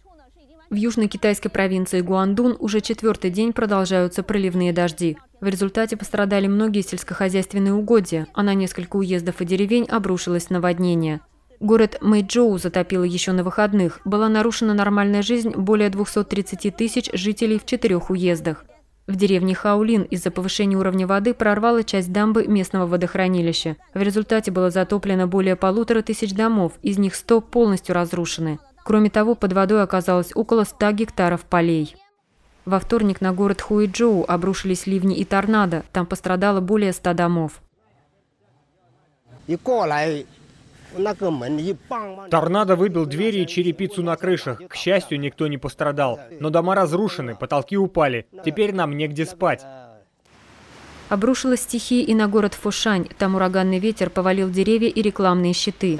В южной китайской провинции Гуандун уже 4-й день продолжаются проливные дожди. В результате пострадали многие сельскохозяйственные угодья, а на несколько уездов и деревень обрушилось наводнение. Город Мэйчжоу затопило еще на выходных. Была нарушена нормальная жизнь более 230 тысяч жителей в 4 уездах. В деревне Хаолин из-за повышения уровня воды прорвала часть дамбы местного водохранилища. В результате было затоплено более 1500 домов, из них 100 полностью разрушены. Кроме того, под водой оказалось около 100 гектаров полей. Во вторник на город Хуэйчжоу обрушились ливни и торнадо, там пострадало более 100 домов. Торнадо выбил двери и черепицу на крышах. К счастью, никто не пострадал. Но дома разрушены, потолки упали. Теперь нам негде спать. Обрушилась стихия и на город Фошань. Там ураганный ветер повалил деревья и рекламные щиты.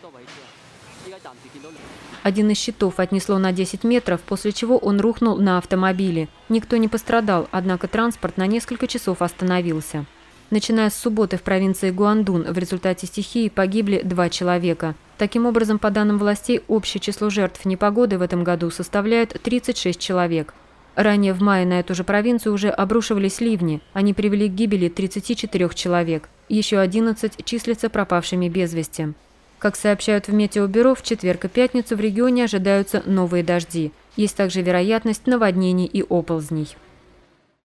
Один из щитов отнесло на 10 метров, после чего он рухнул на автомобиле. Никто не пострадал, однако транспорт на несколько часов остановился. Начиная с субботы в провинции Гуандун в результате стихии погибли 2 человека. Таким образом, по данным властей, общее число жертв непогоды в этом году составляет 36 человек. Ранее в мае на эту же провинцию уже обрушивались ливни. Они привели к гибели 34 человек. Еще 11 числятся пропавшими без вести. Как сообщают в Метеобюро, в четверг и пятницу в регионе ожидаются новые дожди. Есть также вероятность наводнений и оползней.